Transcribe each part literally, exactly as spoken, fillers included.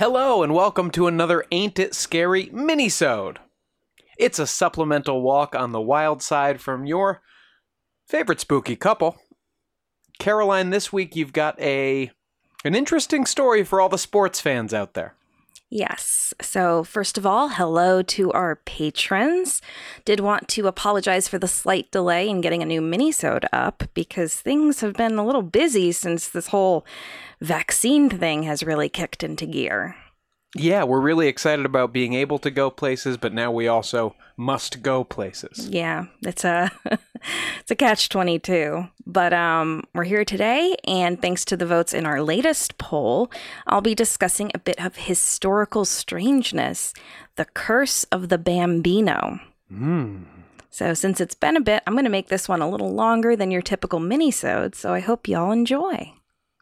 Hello and welcome to another Ain't It Scary minisode. It's a supplemental walk on the wild side from your favorite spooky couple. Caroline, this week you've got a an interesting story for all the sports fans out there. Yes. So first of all, hello to our patrons. Did want to apologize for the slight delay in getting a new minisode up because things have been a little busy since this whole vaccine thing has really kicked into gear. Yeah, we're really excited about being able to go places, but now we also must go places. Yeah, it's a it's a catch twenty-two. But um, we're here today, and thanks to the votes in our latest poll, I'll be discussing a bit of historical strangeness, the curse of the Bambino. Mm. So since it's been a bit, I'm going to make this one a little longer than your typical minisode, so I hope y'all enjoy.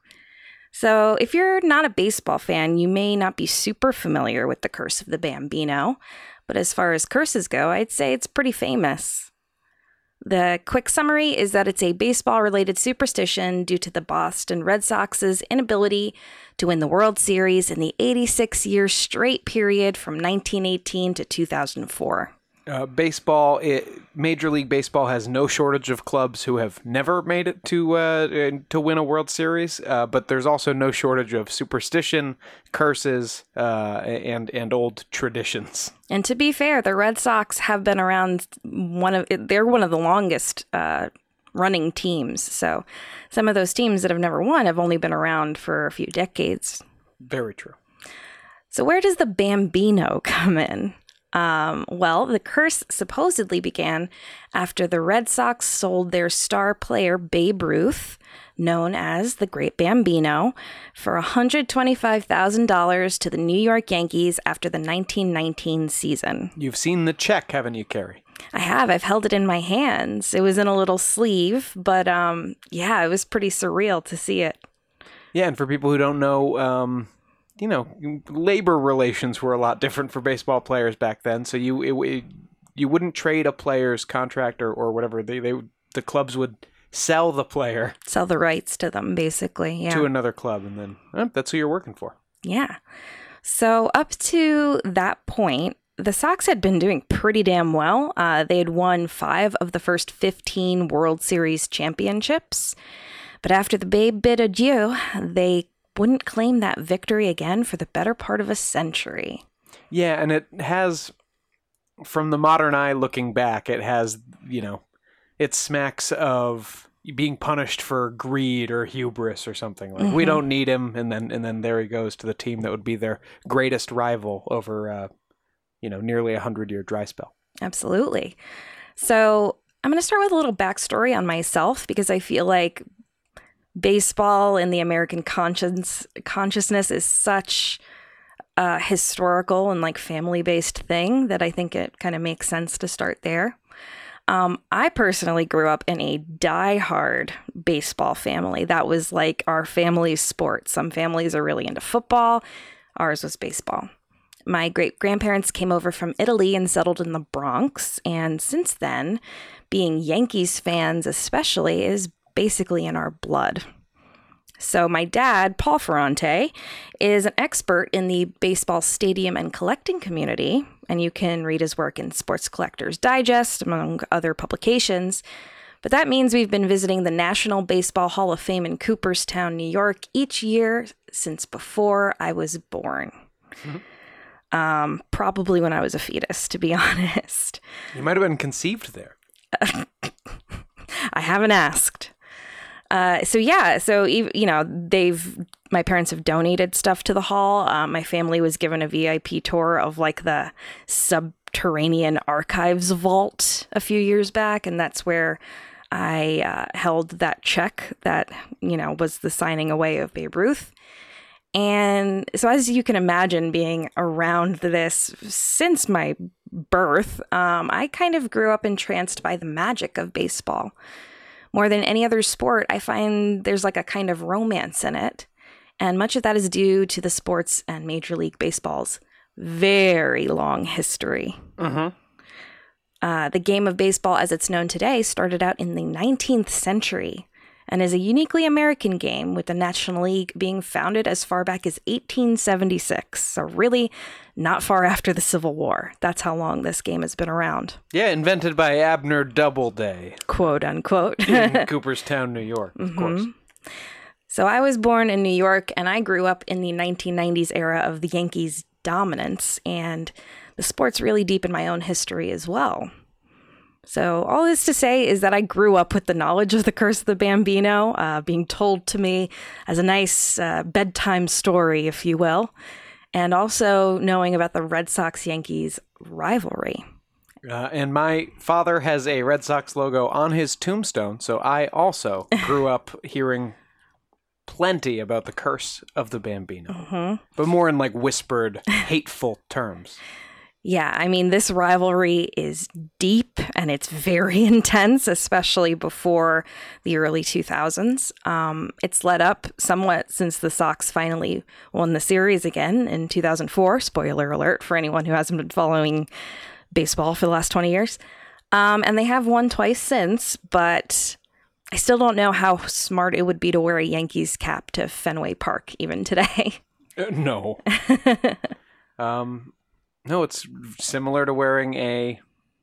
So if you're not a baseball fan, you may not be super familiar with the curse of the Bambino, but as far as curses go, I'd say it's pretty famous. The quick summary is that it's a baseball-related superstition due to the Boston Red Sox's inability to win the World Series in the eighty-six year straight period from nineteen eighteen to two thousand four. Uh, baseball, it, Major League Baseball has no shortage of clubs who have never made it to uh, to win a World Series, uh, but there's also no shortage of superstition, curses, uh, and and old traditions. And to be fair, the Red Sox have been around one of they're one of the longest uh, running teams. So some of those teams that have never won have only been around for a few decades. Very true. So where does the Bambino come in? Um, well, the curse supposedly began after the Red Sox sold their star player Babe Ruth, known as the Great Bambino, for one hundred twenty-five thousand dollars to the New York Yankees after the nineteen nineteen season. You've seen the check, haven't you, Carrie? I have. I've held it in my hands. It was in a little sleeve, but um, yeah, it was pretty surreal to see it. Yeah, and for people who don't know, um, you know, labor relations were a lot different for baseball players back then. So you it, it, you wouldn't trade a player's contract or, or whatever. They they the clubs would sell the player, sell the rights to them, basically. Yeah, to another club, and then eh, that's who you're working for. Yeah. So up to that point, the Sox had been doing pretty damn well. Uh, they had won five of the first fifteen World Series championships, but after the Babe bid adieu, they wouldn't claim that victory again for the better part of a century. Yeah, and it has, from the modern eye looking back, it has, you know, it smacks of being punished for greed or hubris or something. Like, mm-hmm. We don't need him, and then and then there he goes to the team that would be their greatest rival over, uh, you know, nearly a hundred-year dry spell. Absolutely. So I'm going to start with a little backstory on myself because I feel like baseball in the American conscience consciousness is such a historical and like family-based thing that I think it kind of makes sense to start there. Um, I personally grew up in a diehard baseball family. That was like our family's sport. Some families are really into football. Ours was baseball. My great-grandparents came over from Italy and settled in the Bronx. And since then, being Yankees fans especially is basically in our blood. So my dad, Paul Ferrante, is an expert in the baseball stadium and collecting community, and you can read his work in Sports Collectors Digest, among other publications. But that means we've been visiting the National Baseball Hall of Fame in Cooperstown, New York, each year since before I was born. Mm-hmm. Um, probably when I was a fetus, to be honest. You might have been conceived there. I haven't asked. Uh, so yeah, so, you know, they've, my parents have donated stuff to the hall. Uh, my family was given a V I P tour of like the subterranean archives vault a few years back. And that's where I uh, held that check that, you know, was the signing away of Babe Ruth. And so as you can imagine, being around this since my birth, um, I kind of grew up entranced by the magic of baseball. More than any other sport, I find there's like a kind of romance in it. And much of that is due to the sports and Major League Baseball's very long history. Mm-hmm. Uh, the game of baseball as it's known today started out in the nineteenth century. and is a uniquely American game, with the National League being founded as far back as eighteen seventy-six. So really not far after the Civil War. That's how long this game has been around. Yeah, invented by Abner Doubleday. Quote unquote. In Cooperstown, New York, of mm-hmm. course. So I was born in New York, and I grew up in the nineteen nineties era of the Yankees' dominance, and the sport's really deep in my own history as well. So all this to say is that I grew up with the knowledge of the Curse of the Bambino, uh, being told to me as a nice uh, bedtime story, if you will, and also knowing about the Red Sox-Yankees rivalry. Uh, and my father has a Red Sox logo on his tombstone, so I also grew up hearing plenty about the Curse of the Bambino, mm-hmm. but more in like whispered, hateful terms. Yeah, I mean, this rivalry is deep and it's very intense, especially before the early two thousands. Um, it's let up somewhat since the Sox finally won the series again in two thousand four. Spoiler alert for anyone who hasn't been following baseball for the last twenty years. Um, and they have won twice since, but I still don't know how smart it would be to wear a Yankees cap to Fenway Park even today. Uh, no. um... No, it's similar to wearing a...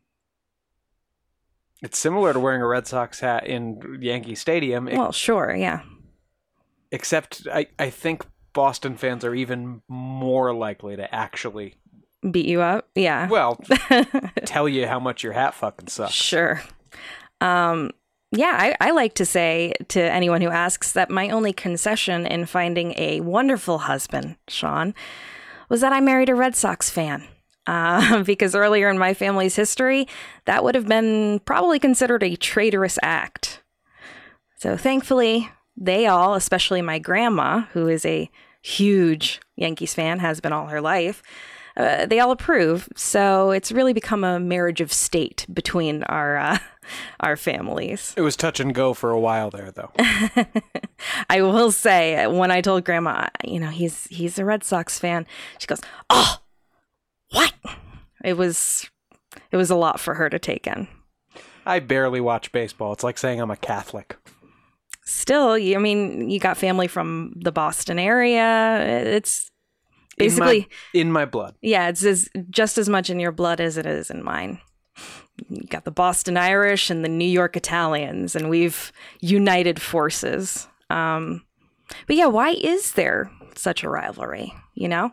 It's similar to wearing a Red Sox hat in Yankee Stadium. Well, sure, yeah. Except I, I think Boston fans are even more likely to actually... Beat you up? Yeah. Well, tell you how much your hat fucking sucks. Sure. Um, yeah, I, I like to say to anyone who asks that my only concession in finding a wonderful husband, Sean, was that I married a Red Sox fan. Uh, because earlier in my family's history, that would have been probably considered a traitorous act. So thankfully, they all, especially my grandma, who is a huge Yankees fan, has been all her life, uh, they all approve. So it's really become a marriage of state between our uh, our families. It was touch and go for a while there, though. I will say, when I told Grandma, you know, he's he's a Red Sox fan, she goes, "Oh, what?" It was it was a lot for her to take in. I barely watch baseball. It's like saying I'm a Catholic. Still, I mean, you got family from the Boston area. It's basically in my, in my blood. Yeah, it's as, just as much in your blood as it is in mine. You got the Boston Irish and the New York Italians, and we've united forces. Um, but yeah, why is there such a rivalry? You know,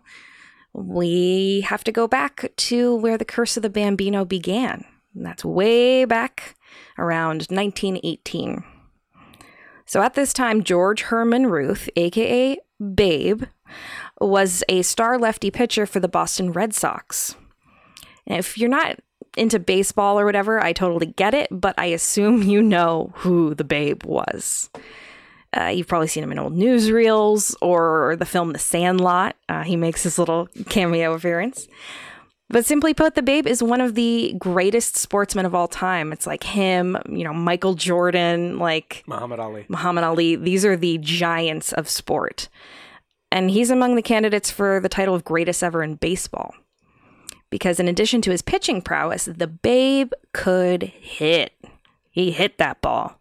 we have to go back to where the Curse of the Bambino began. And that's way back around nineteen eighteen. So at this time, George Herman Ruth, a k a. Babe, was a star lefty pitcher for the Boston Red Sox. And if you're not into baseball or whatever, I totally get it, but I assume you know who the Babe was. Uh, you've probably seen him in old newsreels or the film The Sandlot. Uh, he makes his little cameo appearance. But simply put, the Babe is one of the greatest sportsmen of all time. It's like him, you know, Michael Jordan, like Muhammad Ali. Muhammad Ali. These are the giants of sport. And he's among the candidates for the title of greatest ever in baseball. Because in addition to his pitching prowess, the Babe could hit. He hit that ball.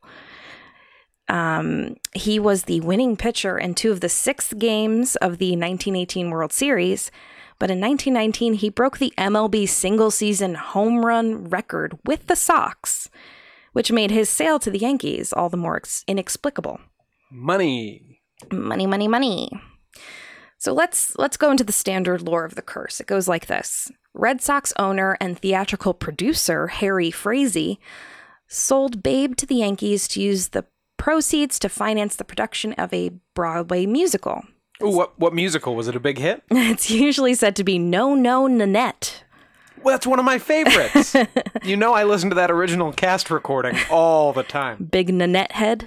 Um, he was the winning pitcher in two of the six games of the nineteen eighteen World Series. But in nineteen nineteen, he broke the M L B single-season home run record with the Sox, which made his sale to the Yankees all the more ex- inexplicable. Money. Money, money, money. So let's let's go into the standard lore of the curse. It goes like this. Red Sox owner and theatrical producer Harry Frazee sold Babe to the Yankees to use the proceeds to finance the production of a Broadway musical. Ooh, what what musical? Was it a big hit? It's usually said to be No No Nanette. Well, that's one of my favorites. You know I listen to that original cast recording all the time. Big Nanette head?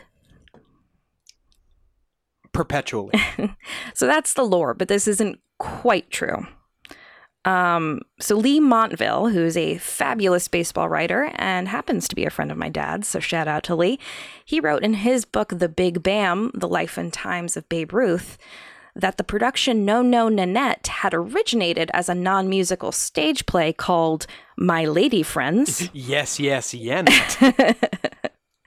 Perpetually. So that's the lore, but this isn't quite true. Um, so Lee Montville, who's a fabulous baseball writer and happens to be a friend of my dad's, so shout out to Lee, he wrote in his book, The Big Bam, The Life and Times of Babe Ruth, that the production No No Nanette had originated as a non-musical stage play called My Lady Friends. Yes, yes, Yanet.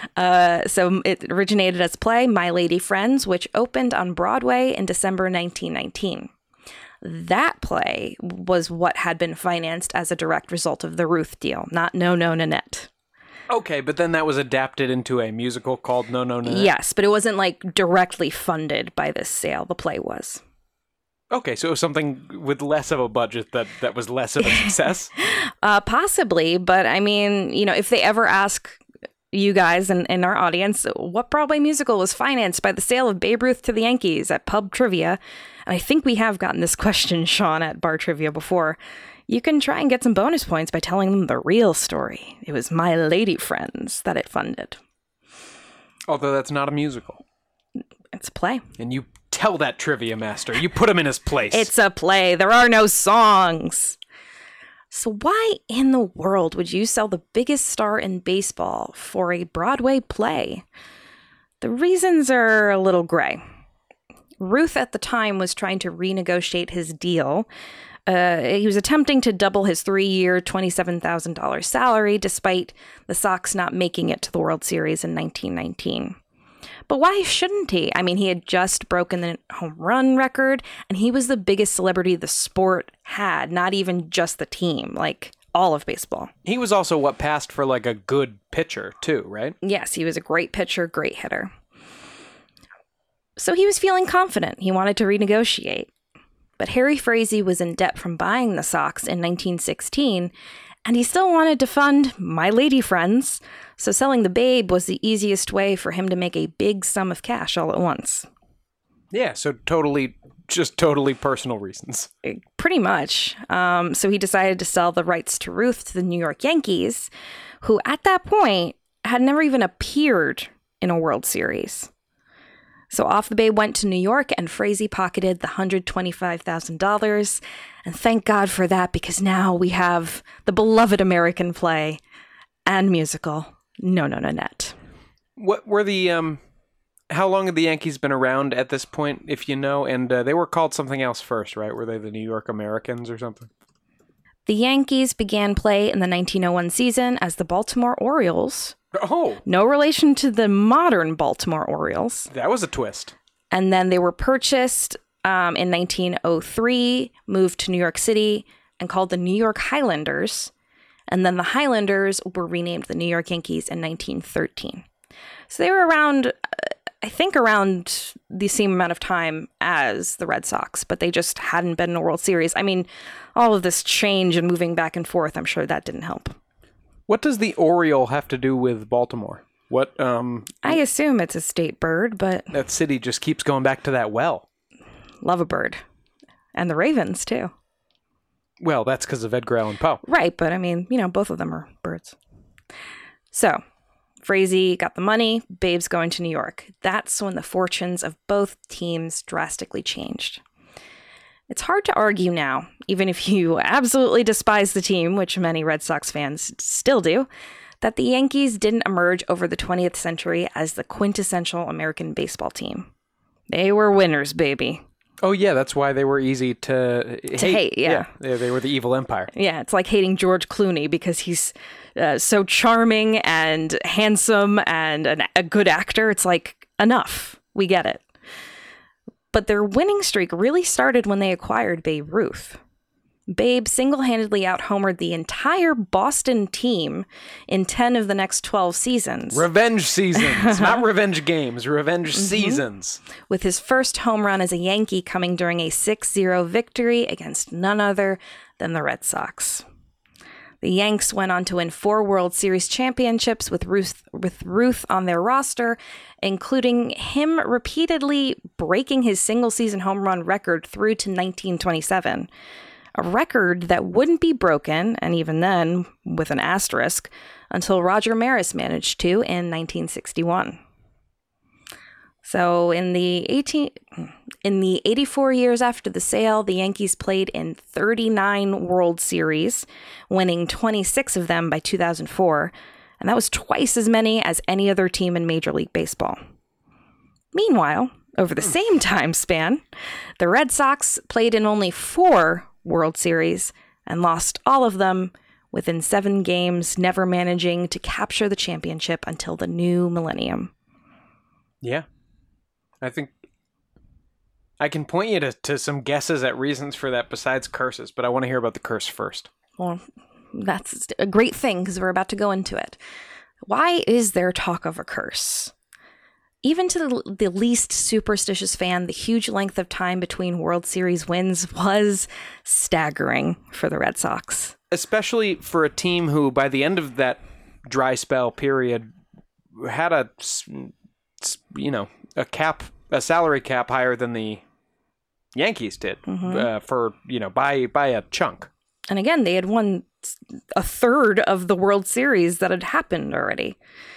Uh, so it originated as play My Lady Friends, which opened on Broadway in December nineteen nineteen. That play was what had been financed as a direct result of the Ruth deal, not No No Nanette. Okay, but then that was adapted into a musical called No No Nanette? Yes, but it wasn't like directly funded by this sale. The play was. Okay, so it was something with less of a budget that, that was less of a success? uh, possibly, but I mean, you know, if they ever ask you guys and, and our audience, what Broadway musical was financed by the sale of Babe Ruth to the Yankees at Pub Trivia? And I think we have gotten this question, Sean, at Bar Trivia before. You can try and get some bonus points by telling them the real story. It was My Lady Friends that it funded. Although that's not a musical. It's a play. And you tell that trivia master. You put him in his place. It's a play. There are no songs. So why in the world would you sell the biggest star in baseball for a Broadway play? The reasons are a little gray. Ruth at the time was trying to renegotiate his deal. Uh, he was attempting to double his three-year, twenty-seven thousand dollars salary, despite the Sox not making it to the World Series in nineteen nineteen. But why shouldn't he? I mean, he had just broken the home run record, and he was the biggest celebrity the sport had, not even just the team, like all of baseball. He was also what passed for like a good pitcher, too, right? Yes, he was a great pitcher, great hitter. So he was feeling confident. He wanted to renegotiate. But Harry Frazee was in debt from buying the Sox in nineteen sixteen, and he still wanted to fund My Lady Friends, so selling the Babe was the easiest way for him to make a big sum of cash all at once. Yeah, so totally, just totally personal reasons. Pretty much. Um, so he decided to sell the rights to Ruth to the New York Yankees, who at that point had never even appeared in a World Series. So off the Babe went to New York, and Frazee pocketed the one hundred twenty-five thousand dollars. And thank God for that, because now we have the beloved American play and musical, No No Nanette. What were the, um, how long had the Yankees been around at this point, if you know? And uh, they were called something else first, right? Were they the New York Americans or something? The Yankees began play in the nineteen oh one season as the Baltimore Orioles. Oh! No relation to the modern Baltimore Orioles. That was a twist. And then they were purchased um, in nineteen oh three, moved to New York City, and called the New York Highlanders. And then the Highlanders were renamed the New York Yankees in nineteen thirteen. So they were around, uh, I think, around the same amount of time as the Red Sox, but they just hadn't been in a World Series. I mean, all of this change and moving back and forth, I'm sure that didn't help. What does the Oriole have to do with Baltimore? What, um... I assume it's a state bird, but... That city just keeps going back to that well. Love a bird. And the Ravens, too. Well, that's because of Edgar Allan Poe. Right, but I mean, you know, both of them are birds. So, Frazee got the money, Babe's going to New York. That's when the fortunes of both teams drastically changed. It's hard to argue now, even if you absolutely despise the team, which many Red Sox fans still do, that the Yankees didn't emerge over the twentieth century as the quintessential American baseball team. They were winners, baby. Oh, yeah, that's why they were easy to hate. To hate, yeah. yeah. They were the evil empire. Yeah, it's like hating George Clooney because he's uh, so charming and handsome and an, a good actor. It's like, enough. We get it. But their winning streak really started when they acquired Babe Ruth. Babe single-handedly out-homered the entire Boston team in ten of the next twelve seasons. Revenge seasons. Not revenge games. Revenge mm-hmm. seasons. With his first home run as a Yankee coming during a six zero victory against none other than the Red Sox. The Yanks went on to win four World Series championships with Ruth, with Ruth on their roster, including him repeatedly breaking his single-season home run record through to nineteen twenty-seven. A record that wouldn't be broken, and even then, with an asterisk, until Roger Maris managed to in nineteen sixty-one. So in the eighteen, in the eighty-four years after the sale, the Yankees played in thirty-nine World Series, winning twenty-six of them by two thousand four, and that was twice as many as any other team in Major League Baseball. Meanwhile, over the same time span, the Red Sox played in only four World Series and lost all of them, within seven games, never managing to capture the championship until the new millennium. Yeah. I think I can point you to, to some guesses at reasons for that besides curses, but I want to hear about the curse first. Well, that's a great thing because we're about to go into it. Why is there talk of a curse? Even to the, the least superstitious fan, the huge length of time between World Series wins was staggering for the Red Sox. Especially for a team who, by the end of that dry spell period, had a, you know, a cap, a salary cap higher than the Yankees did, mm-hmm. uh, for, you know, by by a chunk. And again, they had won a third of the World Series that had happened already.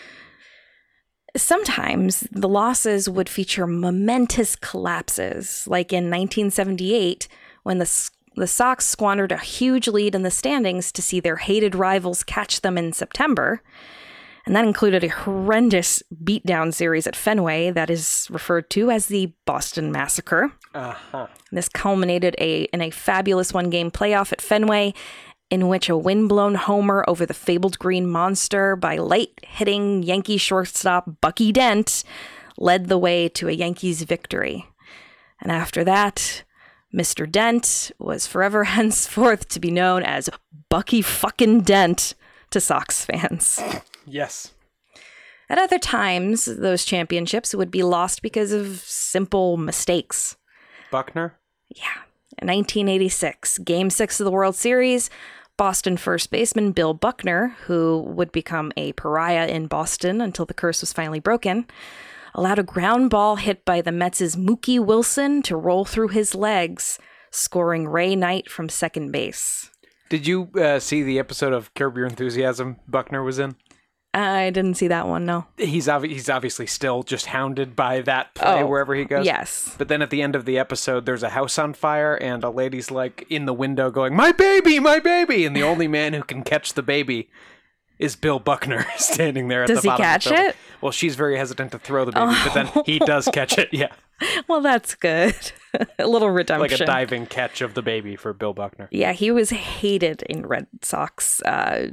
Sometimes the losses would feature momentous collapses, like in nineteen seventy-eight, when the the Sox squandered a huge lead in the standings to see their hated rivals catch them in September. And that included a horrendous beatdown series at Fenway that is referred to as the Boston Massacre. Uh-huh. This culminated a, in a fabulous one-game playoff at Fenway, in which a windblown homer over the fabled Green Monster by late-hitting Yankee shortstop Bucky Dent led the way to a Yankees victory. And after that, Mister Dent was forever henceforth to be known as Bucky fucking Dent to Sox fans. Yes. At other times, those championships would be lost because of simple mistakes. Buckner? Yeah. In nineteen eighty-six, Game six of the World Series, Boston first baseman Bill Buckner, who would become a pariah in Boston until the curse was finally broken, allowed a ground ball hit by the Mets' Mookie Wilson to roll through his legs, scoring Ray Knight from second base. Did you uh, see the episode of Curb Your Enthusiasm Buckner was in? I didn't see that one, no. He's ob- he's obviously still just hounded by that play oh, wherever he goes. Yes. But then at the end of the episode, there's a house on fire, and a lady's like in the window going, "My baby, my baby!" And the only man who can catch the baby is Bill Buckner standing there at does the bottom. Does he catch it? Well, she's very hesitant to throw the baby, oh. but then he does catch it, yeah. Well, that's good. A little redemption. Like a diving catch of the baby for Bill Buckner. Yeah, he was hated in Red Sox uh,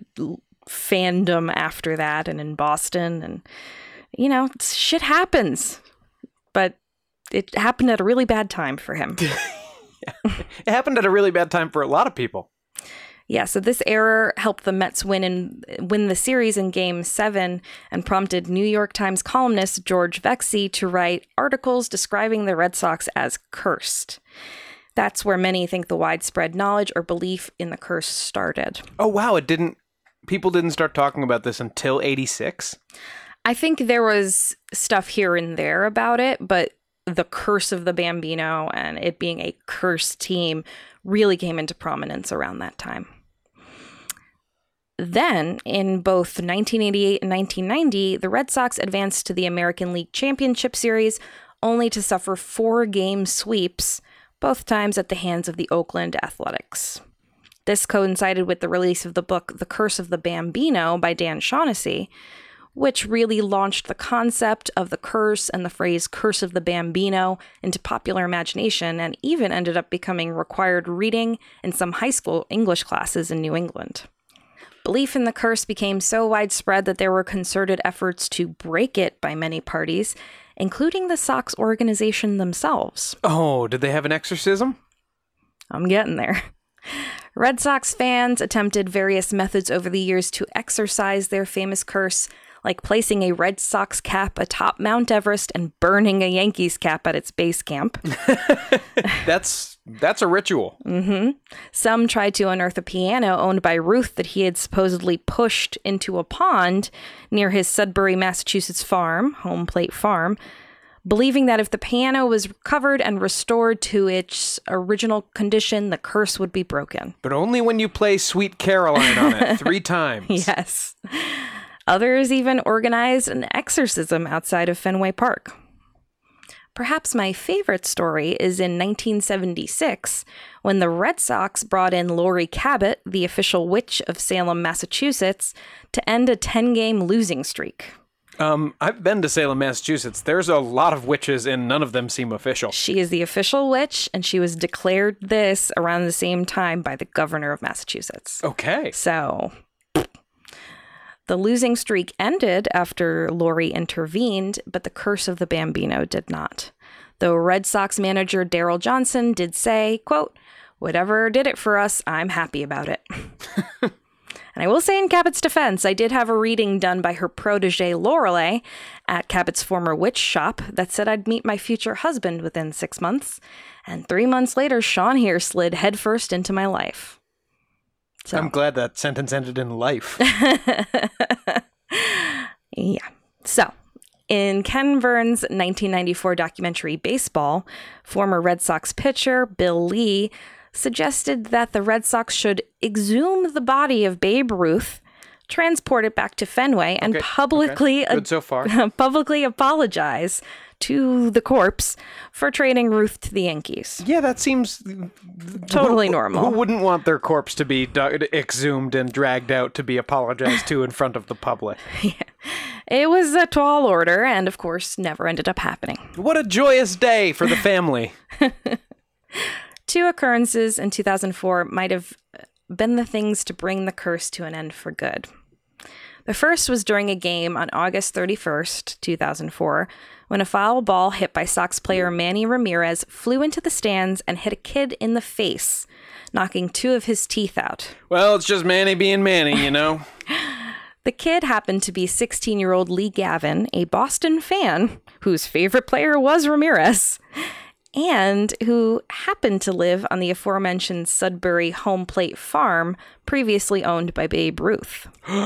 fandom after that and in Boston. And, you know, shit happens. But it happened at a really bad time for him. Yeah. It happened at a really bad time for a lot of people. Yeah, so this error helped the Mets win in, win the series in Game seven and prompted New York Times columnist George Vexey to write articles describing the Red Sox as cursed. That's where many think the widespread knowledge or belief in the curse started. Oh, wow, it didn't... People didn't start talking about this until eighty-six? I think there was stuff here and there about it, but the curse of the Bambino and it being a cursed team really came into prominence around that time. Then, in both nineteen eighty-eight and nineteen ninety, the Red Sox advanced to the American League Championship Series, only to suffer four-game sweeps, both times at the hands of the Oakland Athletics. This coincided with the release of the book The Curse of the Bambino by Dan Shaughnessy, which really launched the concept of the curse and the phrase Curse of the Bambino into popular imagination and even ended up becoming required reading in some high school English classes in New England. Belief in the curse became so widespread that there were concerted efforts to break it by many parties, including the Sox organization themselves. Oh, did they have an exorcism? I'm getting there. Red Sox fans attempted various methods over the years to exorcise their famous curse, like placing a Red Sox cap atop Mount Everest and burning a Yankees cap at its base camp. That's that's a ritual. Mm-hmm. Some tried to unearth a piano owned by Ruth that he had supposedly pushed into a pond near his Sudbury, Massachusetts farm, Home Plate Farm, believing that if the piano was recovered and restored to its original condition, the curse would be broken. But only when you play Sweet Caroline on it three times. Yes. Others even organized an exorcism outside of Fenway Park. Perhaps my favorite story is in nineteen seventy-six, when the Red Sox brought in Lori Cabot, the official witch of Salem, Massachusetts, to end a ten-game losing streak. Um, I've been to Salem, Massachusetts. There's a lot of witches, and none of them seem official. She is the official witch, and she was declared this around the same time by the governor of Massachusetts. Okay. So the losing streak ended after Lori intervened, but the curse of the Bambino did not. Though Red Sox manager Daryl Johnson did say, quote, "Whatever did it for us, I'm happy about it." And I will say in Cabot's defense, I did have a reading done by her protege Lorelei at Cabot's former witch shop that said I'd meet my future husband within six months. And three months later, Sean here slid headfirst into my life. So. I'm glad that sentence ended in life. Yeah. So, in Ken Burns' nineteen ninety-four documentary Baseball, former Red Sox pitcher Bill Lee suggested that the Red Sox should exhume the body of Babe Ruth, transport it back to Fenway, and Okay, publicly okay. Good so far. publicly apologize to the corpse for trading Ruth to the Yankees. Yeah, that seems Totally who, normal. Who wouldn't want their corpse to be dug- exhumed and dragged out to be apologized to in front of the public? Yeah. It was a tall order, and of course, never ended up happening. What a joyous day for the family. Two occurrences in two thousand four might have been the things to bring the curse to an end for good. The first was during a game on August thirty-first, two thousand four, when a foul ball hit by Sox player Manny Ramirez flew into the stands and hit a kid in the face, knocking two of his teeth out. Well, it's just Manny being Manny, you know? The kid happened to be sixteen-year-old Lee Gavin, a Boston fan whose favorite player was Ramirez, and who happened to live on the aforementioned Sudbury home plate farm previously owned by Babe Ruth.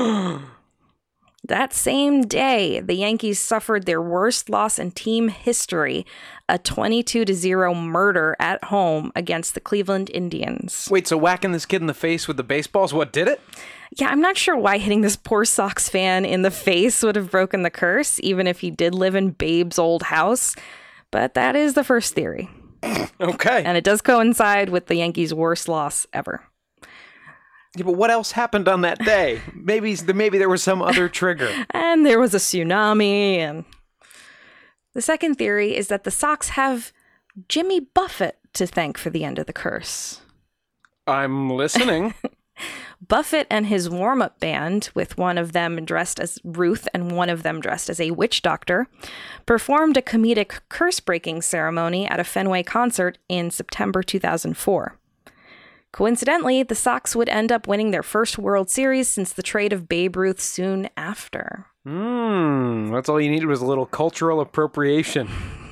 That same day, the Yankees suffered their worst loss in team history, a twenty-two to zero murder at home against the Cleveland Indians. Wait, so whacking this kid in the face with the baseball's what did it? Yeah, I'm not sure why hitting this poor Sox fan in the face would have broken the curse, even if he did live in Babe's old house. But that is the first theory. Okay. And it does coincide with the Yankees' worst loss ever. Yeah, but what else happened on that day? Maybe maybe there was some other trigger. And there was a tsunami. And the second theory is that the Sox have Jimmy Buffett to thank for the end of the curse. I'm listening. Buffett and his warm-up band, with one of them dressed as Ruth and one of them dressed as a witch doctor, performed a comedic curse-breaking ceremony at a Fenway concert in September two thousand four. Coincidentally, the Sox would end up winning their first World Series since the trade of Babe Ruth soon after. Hmm, that's all you needed was a little cultural appropriation.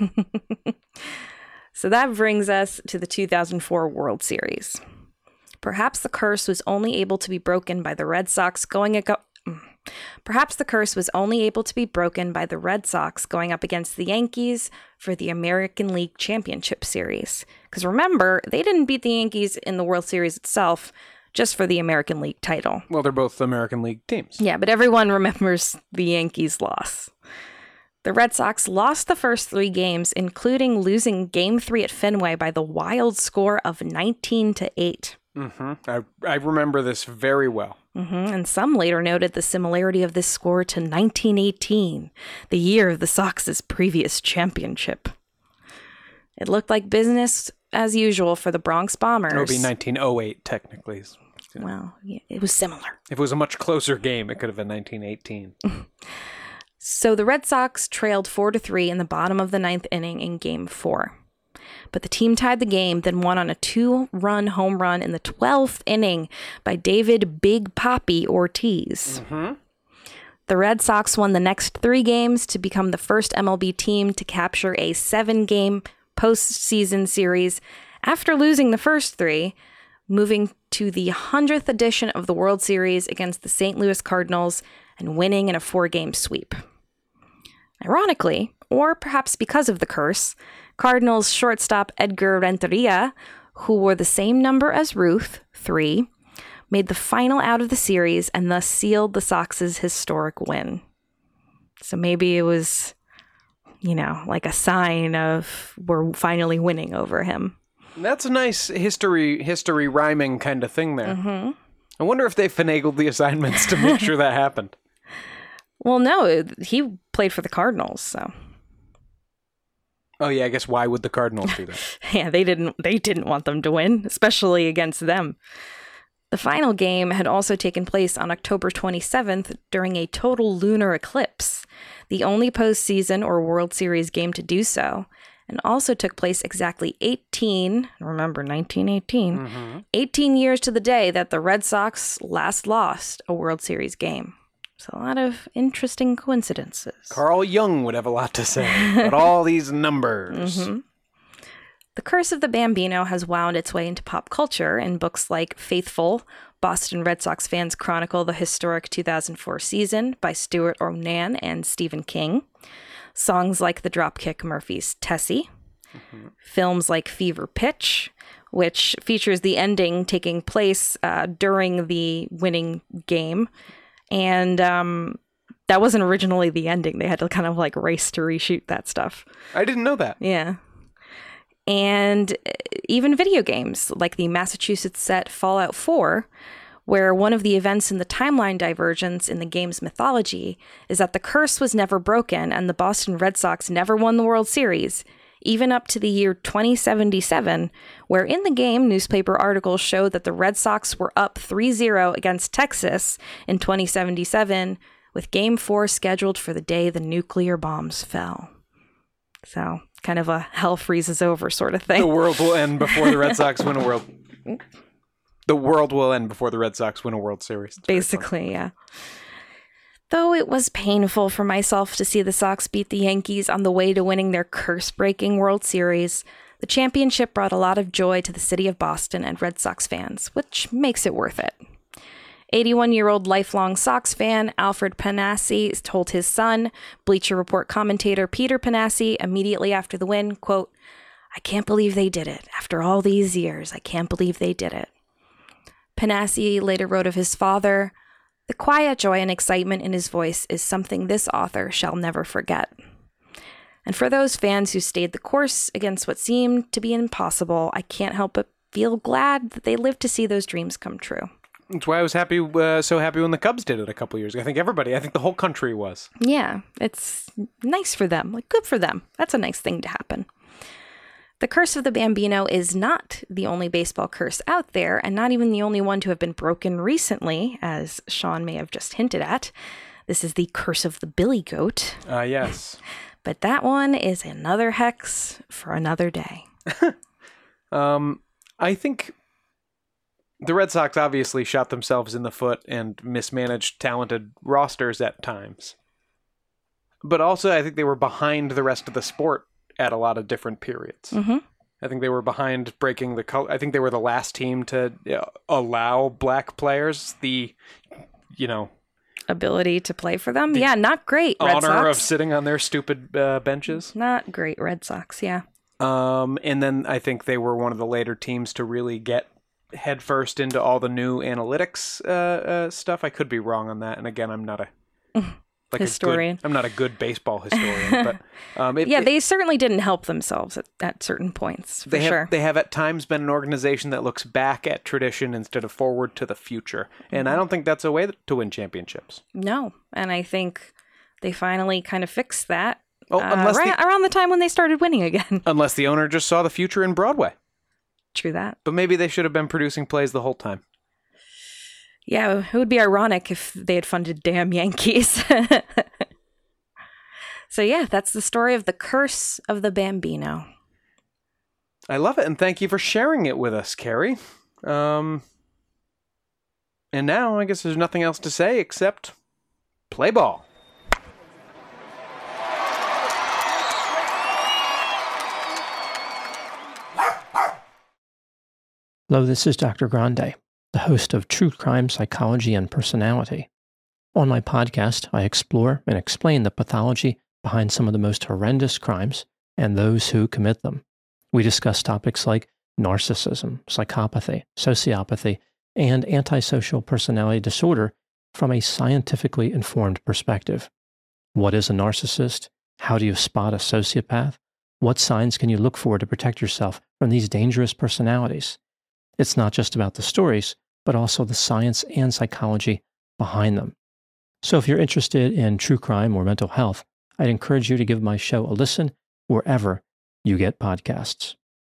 So that brings us to the two thousand four World Series. Perhaps the curse was only able to be broken by the Red Sox going ag- Perhaps the curse was only able to be broken by the Red Sox going up against the Yankees for the American League Championship Series. Because remember, they didn't beat the Yankees in the World Series itself, just for the American League title. Well, they're both American League teams. Yeah, but everyone remembers the Yankees' loss. The Red Sox lost the first three games, including losing Game three at Fenway by the wild score of nineteen to eight. Mm-hmm. I, I remember this very well. Mm-hmm. And some later noted the similarity of this score to nineteen eighteen, the year of the Sox's previous championship. It looked like business as usual for the Bronx Bombers. It would be nineteen oh eight, technically. Well, yeah, it was similar. If it was a much closer game, it could have been nineteen eighteen. So the Red Sox trailed four to three in the bottom of the ninth inning in Game four. But the team tied the game, then won on a two-run home run in the twelfth inning by David Big Papi Ortiz. Mm-hmm. The Red Sox won the next three games to become the first M L B team to capture a seven-game postseason series after losing the first three, moving to the hundredth edition of the World Series against the Saint Louis Cardinals and winning in a four-game sweep. Ironically, or perhaps because of the curse, Cardinals shortstop Edgar Renteria, who wore the same number as Ruth, three, made the final out of the series and thus sealed the Sox's historic win. So maybe it was, you know, like a sign of we're finally winning over him. That's a nice history history rhyming kind of thing there. Mm-hmm. I wonder if they finagled the assignments to make sure that happened. Well, no, he played for the Cardinals, so. Oh yeah, I guess why would the Cardinals do that? Yeah, they didn't they didn't want them to win, especially against them. The final game had also taken place on October twenty-seventh during a total lunar eclipse, the only postseason or World Series game to do so, and also took place exactly eighteen, remember nineteen eighteen, mm-hmm. eighteen years to the day that the Red Sox last lost a World Series game. So a lot of interesting coincidences. Carl Jung would have a lot to say about all these numbers. Mm-hmm. The Curse of the Bambino has wound its way into pop culture in books like Faithful, Boston Red Sox fans chronicle the historic two thousand four season by Stuart O'Nan and Stephen King, songs like the Dropkick Murphys' Tessie, mm-hmm. films like Fever Pitch, which features the ending taking place uh, during the winning game. And um, that wasn't originally the ending. They had to kind of like race to reshoot that stuff. I didn't know that. Yeah. And even video games like the Massachusetts set Fallout four, where one of the events in the timeline divergence in the game's mythology is that the curse was never broken and the Boston Red Sox never won the World Series, even up to the year twenty seventy-seven, where in the game, newspaper articles showed that the Red Sox were up three zero against Texas in twenty seventy-seven, with Game four scheduled for the day the nuclear bombs fell. So, kind of a hell freezes over sort of thing. The world will end before the Red Sox win a World... The world will end before the Red Sox win a World Series. It's basically, yeah. Though it was painful for myself to see the Sox beat the Yankees on the way to winning their curse-breaking World Series, the championship brought a lot of joy to the city of Boston and Red Sox fans, which makes it worth it. eighty-one-year-old lifelong Sox fan Alfred Panassi told his son, Bleacher Report commentator Peter Panassi, immediately after the win, quote, "I can't believe they did it. After all these years, I can't believe they did it." Panassi later wrote of his father, "The quiet joy and excitement in his voice is something this author shall never forget." And for those fans who stayed the course against what seemed to be impossible, I can't help but feel glad that they lived to see those dreams come true. That's why I was happy, uh, so happy when the Cubs did it a couple years ago. I think everybody, I think the whole country was. Yeah, it's nice for them. Like, good for them. That's a nice thing to happen. The Curse of the Bambino is not the only baseball curse out there, and not even the only one to have been broken recently, as Sean may have just hinted at. This is the Curse of the Billy Goat. Ah, uh, yes. But that one is another hex for another day. um, I think the Red Sox obviously shot themselves in the foot and mismanaged talented rosters at times. But also, I think they were behind the rest of the sport at a lot of different periods. Mm-hmm. I think they were behind breaking the color. I think they were the last team to you know, allow black players the, you know... ability to play for them. Yeah, not great, Red Sox. Honor of sitting on their stupid uh, benches. Not great, Red Sox, yeah. Um, and then I think they were one of the later teams to really get headfirst into all the new analytics uh, uh, stuff. I could be wrong on that. And again, I'm not a... Like historian. A good, I'm not a good baseball historian, but um, it, yeah, it, they certainly didn't help themselves at, at certain points. For they have, sure, they have at times been an organization that looks back at tradition instead of forward to the future, and I don't think that's a way to win championships. No, and I think they finally kind of fixed that. Oh, uh, unless right, the, around the time when they started winning again. Unless the owner just saw the future in Broadway. True that. But maybe they should have been producing plays the whole time. Yeah, it would be ironic if they had funded damn Yankees. So yeah, that's the story of the Curse of the Bambino. I love it, and thank you for sharing it with us, Carrie. Um, and now, I guess there's nothing else to say except play ball. Hello, this is Doctor Grande, the host of True Crime Psychology and Personality. On my podcast, I explore and explain the pathology behind some of the most horrendous crimes and those who commit them. We discuss topics like narcissism, psychopathy, sociopathy, and antisocial personality disorder from a scientifically informed perspective. What is a narcissist? How do you spot a sociopath? What signs can you look for to protect yourself from these dangerous personalities? It's not just about the stories, but also the science and psychology behind them. So if you're interested in true crime or mental health, I'd encourage you to give my show a listen wherever you get podcasts.